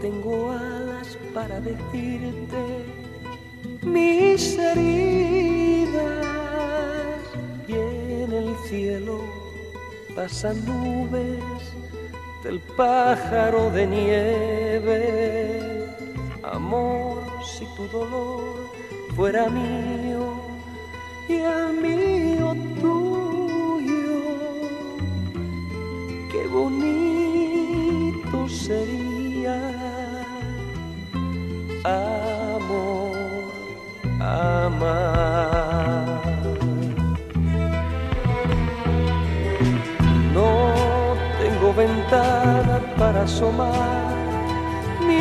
tengo alas para decirte mis heridas, y en el cielo pasan nubes del pájaro de nieve. Amor, si tu dolor fuera mío y el mío tuyo, qué bonito sería. Amor, amar. No tengo ventana para asomar mi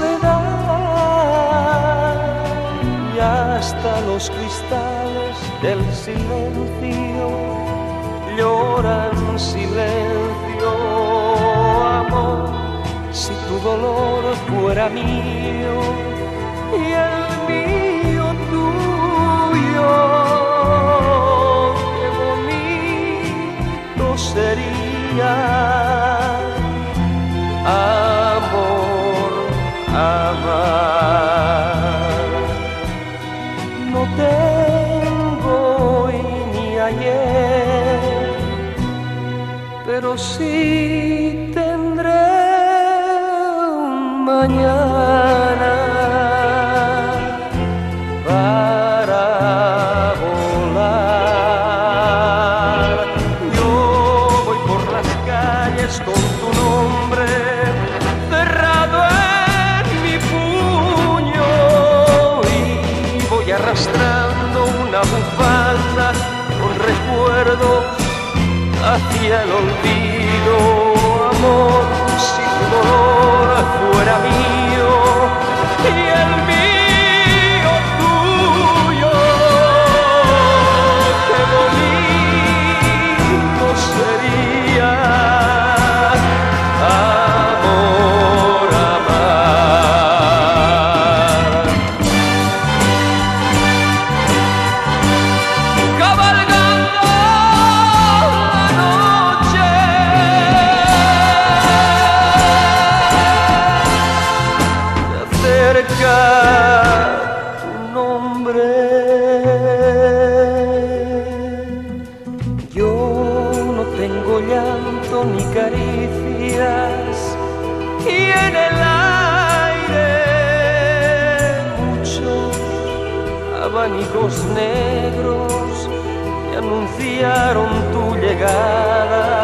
soledad, y hasta los cristales del silencio lloran silencio. Amor, si tu dolor fuera mío y el mío tuyo, qué bonito sería. Amor, amar. No tengo hoy ni ayer, pero sí tendré un mañana para volar. Yo voy por las calles con tu nombre cerrado en mi puño, y voy arrastrando una bufanda con recuerdos hacia el olvido. Amor, si tu dolor fuera mío y el mío tuyo, qué bonito sería. Amor, amar. Cabalgando la noche, se acerca tu nombre. Yo no tengo llanto ni caricias, y en el aire muchos abanicos negros me anunciaron tu llegada.